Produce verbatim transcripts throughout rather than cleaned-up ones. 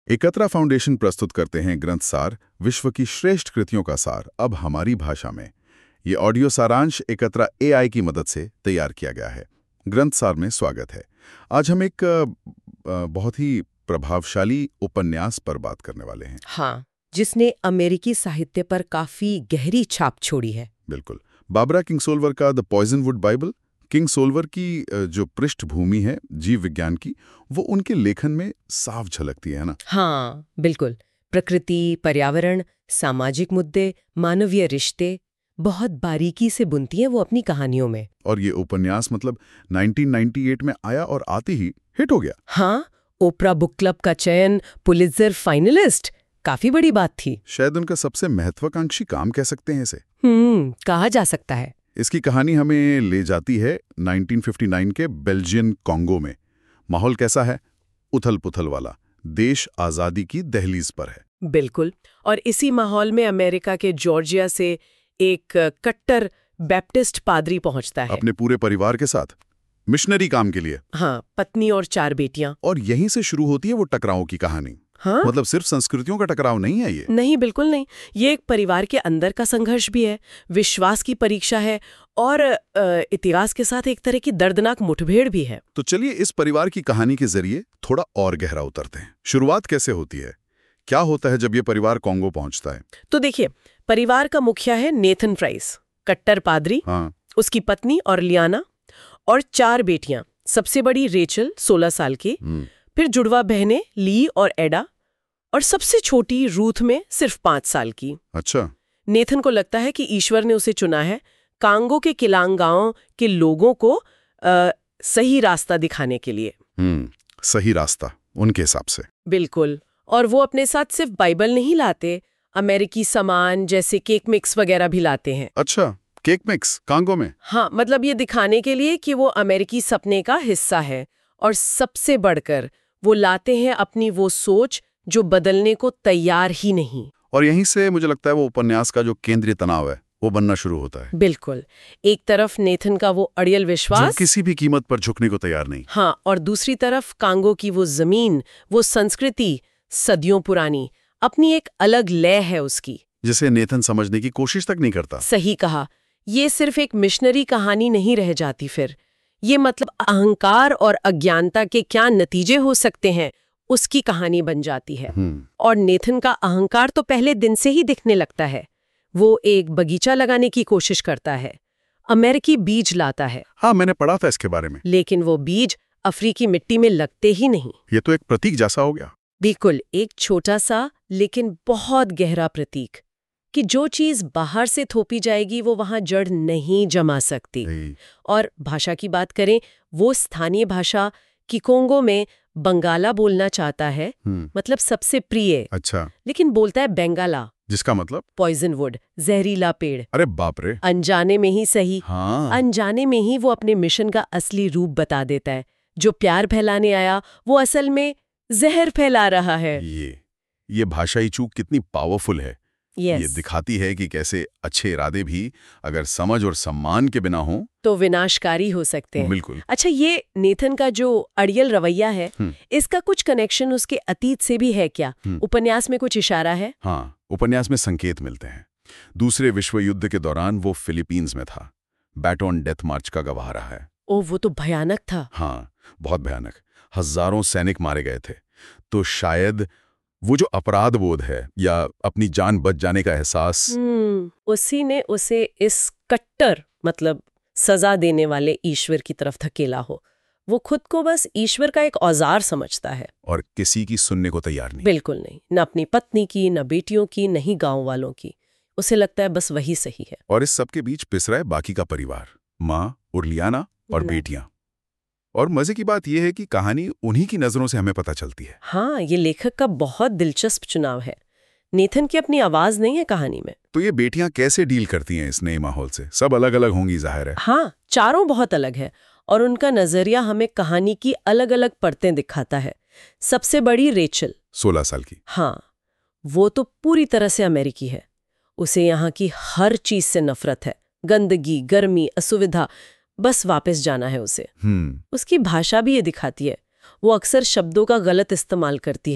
एकत्रा foundation प्रस्तुत करते हैं ग्रंथ सार, विश्व की श्रेष्ठ कृतियों का सार, अब हमारी भाषा में। ये ऑडियो सारांश एकत्रा एआई की मदद से तैयार किया गया है। ग्रंथ सार में स्वागत है। आज हम एक अ, अ, बहुत ही प्रभावशाली उपन्यास पर बात करने वाले हैं। हाँ, जिसने अमेरिकी साहित्य पर काफी गहरी छाप छोड़ी है। बिल्कुल। बाबरा किंगसोल्वर का द पॉइजनवुड बाइबल। किंगसोल्वर की अ, जो पृष्ठभूमि है जीव विज्ञान की, वो उनके लेखन में साफ झलकती है ना। हाँ, बिल्कुल। प्रकृति, पर्यावरण, सामाजिक मुद्दे, मानवीय रिश्ते बहुत बारीकी से बुनती हैं वो अपनी कहानियों में। और ये उपन्यास मतलब नाइनटीन नाइंटी एट में आया और आते ही हिट हो गया। हाँ, ओपरा बुक क्लब का चयन, पुलित्जर फाइनलिस्ट, काफी बड़ी बात थी। शायद उनका सबसे महत्वाकांक्षी काम कह सकते हैं इसे। हम्म कहा जा सकता है। इसकी कहानी हमें ले जाती है नाइनटीन फिफ्टी नाइन के बेल्जियन कॉन्गो में। माहौल कैसा है? उथल पुथल वाला। देश आज़ादी की दहलीज पर है। बिल्कुल। और इसी माहौल में अमेरिका के जॉर्जिया से एक कट्टर बैप्टिस्ट पादरी पहुंचता है अपने पूरे परिवार के साथ मिशनरी काम के लिए। हाँ, पत्नी और चार बेटियां। और यहीं से शुरू होती है वो टकराव की कहानी। हाँ? मतलब सिर्फ संस्कृतियों का टकराव नहीं है ये। नहीं, बिल्कुल नहीं। ये एक परिवार के अंदर का संघर्ष भी है, विश्वास की परीक्षा है और अ, इतिहास के साथ एक तरह की दर्दनाक मुठभेड़ भी है। तो चलिए इस परिवार की कहानी के जरिए थोड़ा और गहरा उतरते हैं। शुरुआत कैसे होती है? क्या होता है जब ये परिवार कॉन्गो पहुंचता है? तो देखिए, परिवार का मुखिया है नेथन प्राइस, कट्टर पादरी, हाँ। उसकी पत्नी और लियाना और चार बेटियां। सबसे बड़ी रेचल सोलह साल की, फिर जुड़वा बहनें ली और एडा, और सबसे छोटी रूथ में सिर्फ पांच साल की। अच्छा। नेथन को लगता है कि ईश्वर ने उसे चुना है कांगो के किलांग गांव के लोगों को आ, सही रास्ता दिखाने के लिए। हम्म सही रास्ता उनके हिसाब से। बिल्कुल। और वो अपने साथ सिर्फ बाइबल नहीं लाते, अमेरिकी सामान जैसे केक मिक्स वगैरह भी लाते हैं। अच्छा, केक मिक्स कांगो में? हाँ, मतलब ये दिखाने के लिए कि वो अमेरिकी सपने का हिस्सा है। और सबसे बढ़कर वो लाते हैं अपनी वो सोच जो बदलने को तैयार ही नहीं। और यहीं से मुझे लगता है वो उपन्यास का जो केंद्रीय तनाव है वो बनना शुरू होता है। बिल्कुल। एक तरफ नेथन का वो अड़ियल विश्वास, जो किसी भी कीमत पर झुकने को तैयार नहीं। हाँ, और दूसरी तरफ कांगो की वो जमीन, वो संस्कृति, सदियों पुरानी, अपनी एक अलग लय है उसकी, जिसे नेथन समझने की कोशिश तक नहीं करता। सही कहा। ये सिर्फ एक मिशनरी कहानी नहीं रह जाती फिर। ये मतलब अहंकार और अज्ञानता के क्या नतीजे हो सकते हैं उसकी कहानी बन जाती है। और नेथन का अहंकार तो पहले दिन से ही दिखने लगता है। वो एक बगीचा लगाने की कोशिश करता है, अमेरिकी बीज लाता है। हाँ, मैंने पढ़ा था इसके बारे में। लेकिन वो बीज अफ्रीकी मिट्टी में लगते ही नहीं। ये तो एक प्रतीक जैसा हो गया। बिल्कुल, एक छोटा सा लेकिन बहुत गहरा प्रतीक कि जो चीज बाहर से थोपी जाएगी वो वहां जड़ नहीं जमा सकती। और भाषा की बात करें, वो स्थानीय भाषा किकोंगो में बंगाला बोलना चाहता है, मतलब सबसे प्रिय। अच्छा। लेकिन बोलता है बेंगाला, जिसका मतलब पॉइजन वुड, जहरीला पेड़। अरे बाप रे। अनजाने में ही सही। हाँ। अनजाने में ही वो अपने मिशन का असली रूप बता देता है। जो प्यार फैलाने आया वो असल में जहर फैला रहा है। ये ये भाषाई चूक कितनी पावरफुल है। yes. ये दिखाती है कि कैसे अच्छे इरादे भी अगर समझ और सम्मान के बिना हो तो विनाशकारी हो सकते हैं। बिल्कुल। अच्छा, ये नेथन का जो अड़ियल रवैया है, इसका कुछ कनेक्शन उसके अतीत से भी है क्या? उपन्यास में कुछ इशारा है? हाँ, उपन्यास में संकेत मिलते हैं। दूसरे विश्व युद्ध के दौरान वो फिलीपींस में था, बैटन डेथ मार्च का गवाह रहा है। ओ, वो तो भयानक था। हाँ, बहुत भयानक। हजारों सैनिक मारे गए थे। तो शायद वो जो अपराध बोध है या अपनी जान बच जाने का एहसास, उसी ने उसे इस कट्टर मतलब सजा देने वाले ईश्वर की तरफ धकेला हो। वो खुद को बस ईश्वर का एक औजार समझता है और किसी की सुनने को तैयार नहीं। बिल्कुल नहीं, न अपनी पत्नी की, न बेटियों की, न ही गांव वालों की। उसे लगता है बस वही सही है। और इस सबके बीच पिस रहा है बाकी का परिवार, माँ और लियाना और बेटियां। और मजे की बात यह है कि कहानी उन्हीं की नजरों से हमें पता चलती है। हाँ, ये लेखक का बहुत दिलचस्प चुनाव है। नेथन की अपनी आवाज नहीं है कहानी में। तो ये बेटियां कैसे डील करती हैं इस नए माहौल से? सब अलग अलग होंगी जाहिर है। हाँ, चारों बहुत अलग है और उनका नजरिया हमें कहानी की अलग अलग परतें दिखाता है। सबसे बड़ी रेचल, सोलह साल की। हाँ, वो तो पूरी तरह से अमेरिकी है। उसे यहाँ की हर चीज से नफरत है, गंदगी, गर्मी, असुविधा, बस वापस जाना है उसे। हम्म उसकी भाषा भी ये दिखाती है। वो अक्सर शब्दों का गलत इस्तेमाल करती है,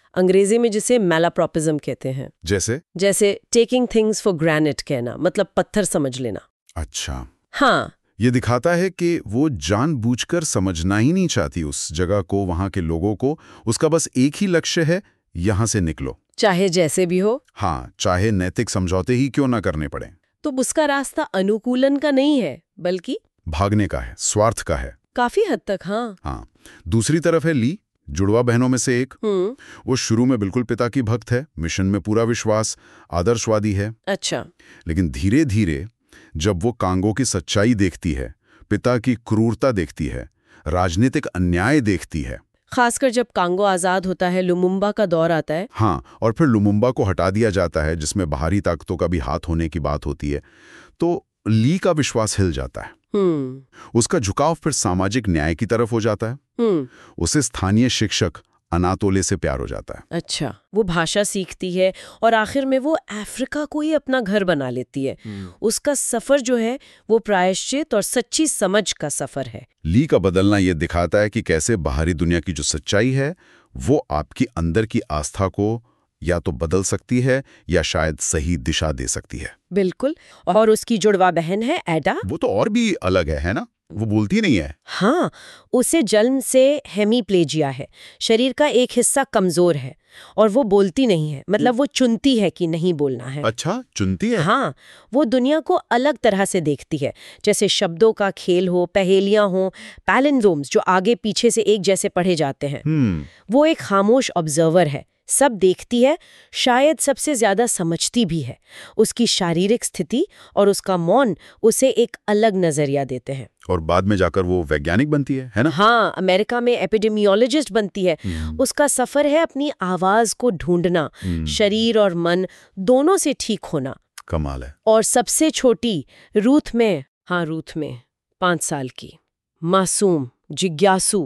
अंग्रेजी में जिसे मैलाप्रॉपिज्म कहते हैं। जैसे जैसे टेकिंग थिंग्स फॉर ग्रैंटेड कहना, मतलब पत्थर समझ लेना। अच्छा, हाँ, ये दिखाता है कि वो जानबूझकर समझना ही नहीं चाहती उस जगह को, वहां के लोगों को। उसका बस एक ही लक्ष्य है, यहां से निकलो, चाहे जैसे भी हो। हाँ, चाहे नैतिक समझौते ही क्यों ना करने पड़े। तो उसका रास्ता अनुकूलन का नहीं है, बल्कि भागने का है, स्वार्थ का है। काफी हद तक। हाँ हाँ, दूसरी तरफ है ली, जुड़वा बहनों में से एक। हम्म वो शुरू में बिल्कुल पिता की भक्त है, मिशन में पूरा विश्वास, आदर्शवादी है। अच्छा। लेकिन धीरे धीरे जब वो कांगो की सच्चाई देखती है, पिता की क्रूरता देखती है, राजनीतिक अन्याय देखती है, खासकर जब कांगो आजाद होता है, लुमुम्बा का दौर आता है। हाँ, और फिर लुमुम्बा को हटा दिया जाता है, जिसमें बाहरी ताकतों का भी हाथ होने की बात होती है, तो ली का विश्वास हिल जाता है। हम्म उसका झुकाव फिर सामाजिक न्याय की तरफ हो जाता है। हम्म उसे स्थानीय शिक्षक अनातोले से प्यार हो जाता है। अच्छा, वो भाषा सीखती है और आखिर में वो अफ्रीका को ही अपना घर बना लेती है। उसका सफर जो है वो प्रायश्चित और सच्ची समझ का सफर है। ली का बदलना ये दिखाता है कि कैसे बाहरी दुनिया की जो सच्चाई है वो आपकी अंदर की आस्था को या तो बदल सकती है या शायद सही दिशा दे सकती है। बिल्कुल। और उसकी जुड़वा बहन है एडा। वो तो और भी अलग है, है ना? वो बोलती नहीं है। हाँ, उसे जन्म से हेमीप्लेजिया है, शरीर का एक हिस्सा कमजोर है और वो बोलती नहीं है, मतलब वो चुनती है कि नहीं बोलना है। अच्छा, चुनती है? हाँ, वो दुनिया को अलग तरह से देखती है, जैसे शब्दों का खेल हो, पहेलियां हो, पैलिंड्रोम्स जो आगे पीछे से एक जैसे पढ़े जाते हैं। हम्म वो एक खामोश ऑब्जर्वर है, सब देखती है, शायद सबसे ज्यादा समझती भी है। उसकी शारीरिक स्थिति और उसका मौन उसे एक अलग नजरिया देते हैं। और बाद में जाकर वो वैज्ञानिक बनती है, है ना? हाँ, अमेरिका में एपिडेमियोलॉजिस्ट बनती है। उसका सफर है अपनी आवाज को ढूंढना, शरीर और मन दोनों से ठीक होना। कमाल है। और सबसे छोटी रूथ में, हाँ रूथ में, पांच साल की, मासूम, जिज्ञासु,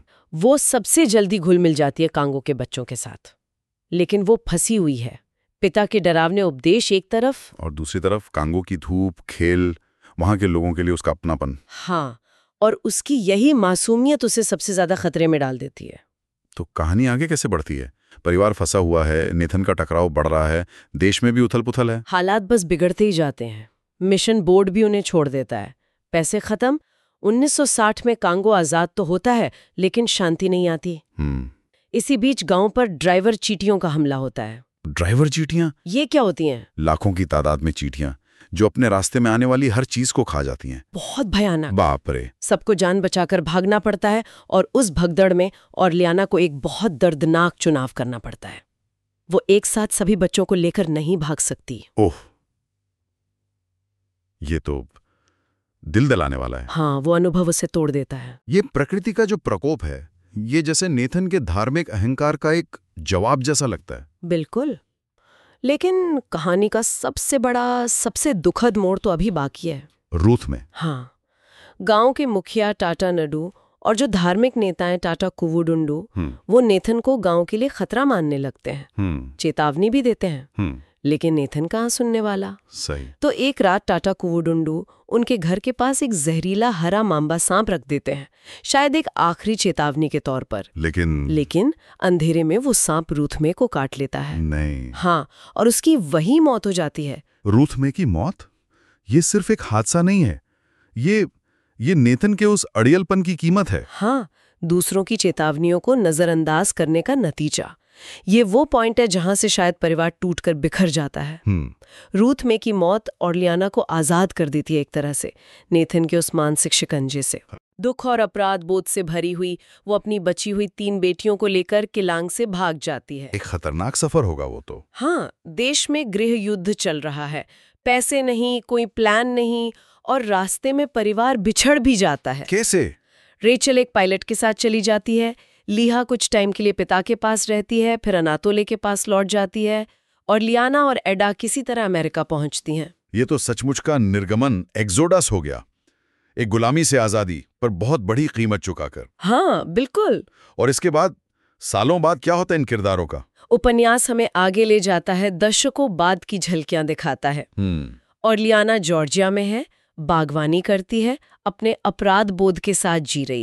वो सबसे जल्दी घुल मिल जाती है कांगो के बच्चों के साथ। लेकिन वो फंसी हुई है, पिता के डरावने उपदेश एक तरफ और दूसरी तरफ कांगो की धूप, खेल, वहां के लोगों के लिए उसका अपनापन। हाँ, और उसकी यही मासूमियत उसे सबसे ज्यादा खतरे में डाल देती है। तो कहानी आगे कैसे बढ़ती है? परिवार फंसा हुआ है, नेथन का टकराव बढ़ रहा है, देश में भी उथल-पुथल है। हालात बस बिगड़ते ही जाते हैं। मिशन बोर्ड भी उन्हें छोड़ देता है, पैसे खत्म। उन्नीस सौ साठ में कांगो आजाद तो होता है, लेकिन शांति नहीं आती। हम्म इसी बीच गांव पर ड्राइवर चींटियों का हमला होता है। ड्राइवर चींटियां? ये क्या होती हैं? लाखों की तादाद में चींटियां जो अपने रास्ते में आने वाली हर चीज को खा जाती हैं। बहुत भयानक। बाप रे। सबको जान बचाकर भागना पड़ता है और उस भगदड़ में ऑर्लियाना को एक बहुत दर्दनाक चुनाव करना पड़ता है। वो एक साथ सभी बच्चों को लेकर नहीं भाग सकती। ओह, ये तो दिल दलाने वाला है। हाँ, वो अनुभव उसे तोड़ देता है। ये प्रकृति का जो प्रकोप है, ये जैसे नेथन के धार्मिक अहंकार का एक जवाब जैसा लगता है। बिल्कुल। लेकिन कहानी का सबसे बड़ा, सबसे दुखद मोड़ तो अभी बाकी है। रूथ में। हाँ, गांव के मुखिया टाटा नडू और जो धार्मिक नेता हैं टाटा कुवुडुंडू, वो नेथन को गांव के लिए खतरा मानने लगते हैं, चेतावनी भी देते हैं। लेकिन नेथन कहाँ सुनने वाला। सही। तो एक रात टाटा कुवुडुंडू उनके घर के पास एक जहरीला हरा मांबा सांप रख देते हैं, शायद एक आखिरी चेतावनी के तौर पर। लेकिन लेकिन अंधेरे में वो सांप रूथ में को काट लेता है। नहीं। हाँ, और उसकी वही मौत हो जाती है। रूथ में की मौत? ये सिर्फ एक हादसा नहीं है, ये ये नेथन के उस अड़ियलपन की कीमत है। हाँ, दूसरों की चेतावनियों को नजरअंदाज करने का नतीजा। ये वो पॉइंट है जहां से शायद परिवार टूटकर बिखर जाता है। रूथ में की मौत ऑर्लियाना को आजाद कर देती है एक तरह से, नेथन के उस मानसिक शिकंजे से। दुख और अपराध बोध से भरी हुई वो अपनी बची हुई तीन बेटियों को लेकर किलांग से भाग जाती है। एक खतरनाक सफर होगा वो तो। हाँ, देश में गृह युद्ध चल रहा है, पैसे नहीं, कोई प्लान नहीं, और रास्ते में परिवार बिछड़ भी जाता है। कैसे? रेचल एक पायलट के साथ चली जाती है, लीहा कुछ टाइम के लिए पिता के पास रहती है, फिर अनातोले के पास लौट जाती है, और लियाना और एडा किसी तरह अमेरिका पहुंचती हैं। ये तो सचमुच का निर्गमन, एक्सोडस हो गया, एक गुलामी से आजादी पर बहुत बड़ी कीमत चुकाकर। हाँ, बिल्कुल। और इसके बाद सालों बाद क्या होता है इन किरदारों का? उपन्यास हमें आगे ले जाता है, दशकों बाद की झलकियां दिखाता है। और लियाना जॉर्जिया में है, बागवानी करती है, अपने अपराध बोध के साथ जी रही है।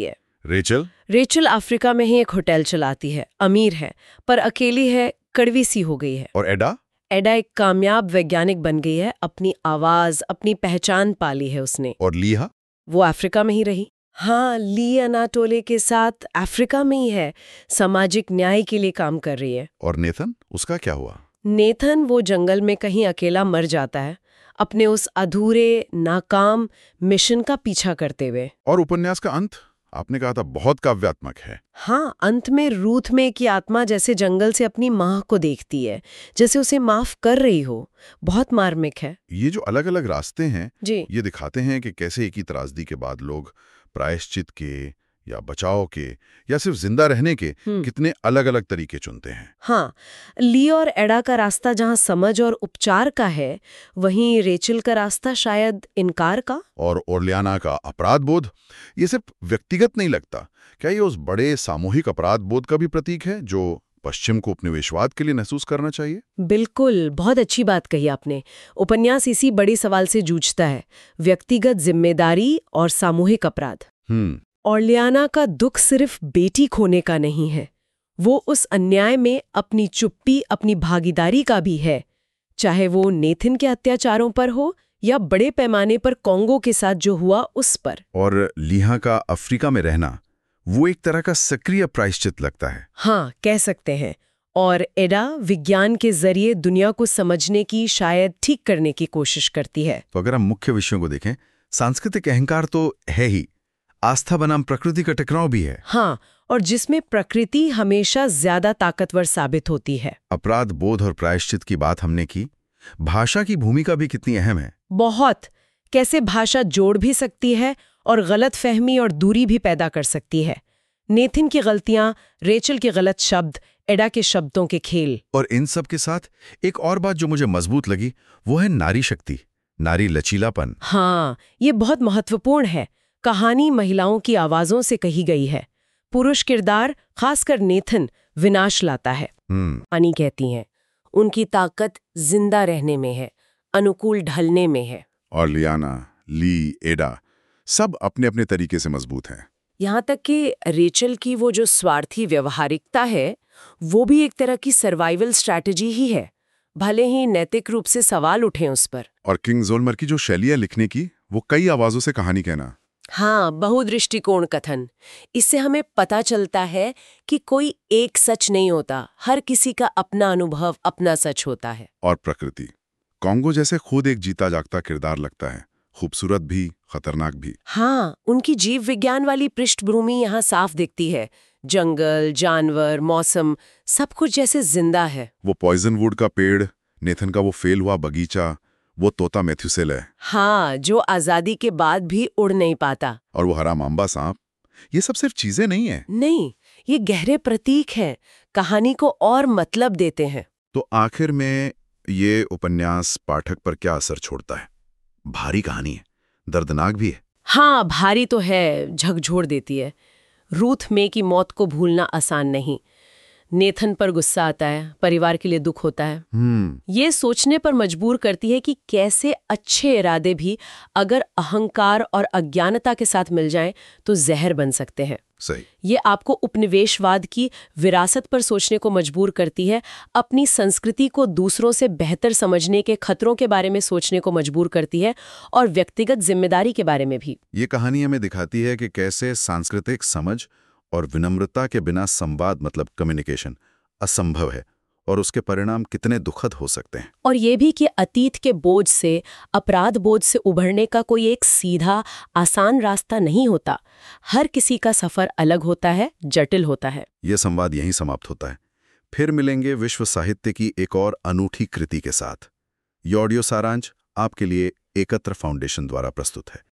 रेचल? रेचल अफ्रीका में ही एक होटल चलाती है, अमीर है पर अकेली है, कड़वी सी हो गई है। और एडा? एडा एक कामयाब वैज्ञानिक बन गई है, अपनी आवाज, अपनी पहचान पाली है उसने। और लीहा? वो अफ्रीका में ही रही। हाँ, ली अनाटोले के साथ अफ्रीका में ही है, सामाजिक न्याय के लिए काम कर रही है। और नेथन, उसका क्या हुआ? नेथन वो जंगल में कहीं अकेला मर जाता है, अपने उस अधूरे नाकाम मिशन का पीछा करते हुए। और उपन्यास का अंत? आपने कहा था बहुत काव्यात्मक है। हाँ, अंत में रूथ में की आत्मा जैसे जंगल से अपनी माँ को देखती है, जैसे उसे माफ कर रही हो। बहुत मार्मिक है। ये जो अलग अलग रास्ते हैं जी। ये दिखाते हैं कि कैसे एक ही त्रासदी के बाद लोग प्रायश्चित के या बचाव के या सिर्फ जिंदा रहने के कितने अलग अलग तरीके चुनते हैं। हाँ, ली और एडा का रास्ता जहाँ समझ और उपचार का है, वहीं रेचल का रास्ता शायद इनकार का। और ओरलियाना का अपराध बोध, ये सिर्फ व्यक्तिगत नहीं लगता, क्या ये उस बड़े सामूहिक अपराध बोध का भी प्रतीक है जो पश्चिम को उपनिवेशवाद के लिए महसूस करना चाहिए? बिल्कुल, बहुत अच्छी बात कही आपने। उपन्यास इसी बड़ी सवाल से जूझता है, व्यक्तिगत जिम्मेदारी और सामूहिक अपराध। हम्म ओरलियाना का दुख सिर्फ बेटी खोने का नहीं है, वो उस अन्याय में अपनी चुप्पी, अपनी भागीदारी का भी है, चाहे वो नेथन के अत्याचारों पर हो या बड़े पैमाने पर कॉन्गो के साथ जो हुआ उस पर। और लीहा का अफ्रीका में रहना, वो एक तरह का सक्रिय प्रायश्चित लगता है। हाँ, कह सकते हैं। और एडा विज्ञान के जरिए दुनिया को समझने की, शायद ठीक करने की कोशिश करती है। तो अगर हम मुख्य विषयों को देखें, सांस्कृतिक अहंकार तो है ही, आस्था बनाम प्रकृति का टकराव भी है। हाँ, और जिसमें प्रकृति हमेशा ज्यादा ताकतवर साबित होती है। अपराध बोध और प्रायश्चित की बात हमने की, भाषा की भूमिका भी कितनी अहम है। बहुत। कैसे भाषा जोड़ भी सकती है और गलत फहमी और दूरी भी पैदा कर सकती है। नेथन की गलतियां, रेचल के गलत शब्द, एडा के शब्दों के खेल। और इन सब के साथ एक और बात जो मुझे मजबूत लगी, वो है नारी शक्ति, नारी लचीलापन। हाँ, ये बहुत महत्वपूर्ण है। कहानी महिलाओं की आवाजों से कही गई है। पुरुष किरदार, खासकर नेथन, विनाश लाता है। कहानी कहती हैं, उनकी ताकत जिंदा रहने में है, अनुकूल ढलने में है। और लियाना, ली, एडा सब अपने अपने तरीके से मजबूत हैं। यहाँ तक कि रेचल की वो जो स्वार्थी व्यवहारिकता है, वो भी एक तरह की सर्वाइवल स्ट्रैटेजी ही है, भले ही नैतिक रूप से सवाल उठें उस पर। और किंग ज़ोल्मर की जो शैली है लिखने की, वो कई आवाजों से कहानी कहना। हाँ, बहुदृष्टिकोण कथन। इससे हमें पता चलता है कि कोई एक सच नहीं होता, हर किसी का अपना अनुभव, अपना सच होता है। और प्रकृति, कॉन्गो जैसे खुद एक जीता जागता किरदार लगता है, खूबसूरत भी, खतरनाक भी। हाँ, उनकी जीव विज्ञान वाली पृष्ठभूमि यहाँ साफ दिखती है। जंगल, जानवर, मौसम, सब कुछ जैसे जिंदा है। वो पॉइजन वुड का पेड़, नेथन का वो फेल हुआ बगीचा, वो तोता मैथ्यूसेल है। हाँ, जो आजादी के बाद भी उड़ नहीं पाता। और वो हरा मांबा सांप, ये सब सिर्फ चीजें नहीं है। नहीं, ये गहरे प्रतीक हैं, कहानी को और मतलब देते हैं। तो आखिर में ये उपन्यास पाठक पर क्या असर छोड़ता है? भारी कहानी है, दर्दनाक भी है। हाँ, भारी तो है, झकझोर देती है। रूथ मे की मौत को भूलना आसान नहीं। नेथन पर गुस्सा आता है, परिवार के लिए दुख होता है। हम्म ये सोचने पर मजबूर करती है कि कैसे अच्छे इरादे भी अगर अहंकार और अज्ञानता के साथ मिल जाएं तो जहर बन सकते हैं। सही। ये आपको उपनिवेशवाद की विरासत पर सोचने को मजबूर करती है, अपनी संस्कृति को दूसरों से बेहतर समझने के खतरों के बारे में सोचने को मजबूर करती है, और व्यक्तिगत जिम्मेदारी के बारे में भी। ये कहानी हमें दिखाती है कि कैसे सांस्कृतिक समझ और विनम्रता के बिना संवाद मतलब कम्युनिकेशन असंभव है, और उसके परिणाम कितने दुखद हो सकते हैं। और ये भी कि अतीत के बोझ से, अपराध बोझ से उभरने का कोई एक सीधा आसान रास्ता नहीं होता। हर किसी का सफर अलग होता है, जटिल होता है। यह संवाद यहीं समाप्त होता है। फिर मिलेंगे विश्व साहित्य की एक और अनूठी कृति के साथ। ये ऑडियो सारांश आपके लिए एकत्र फाउंडेशन द्वारा प्रस्तुत है।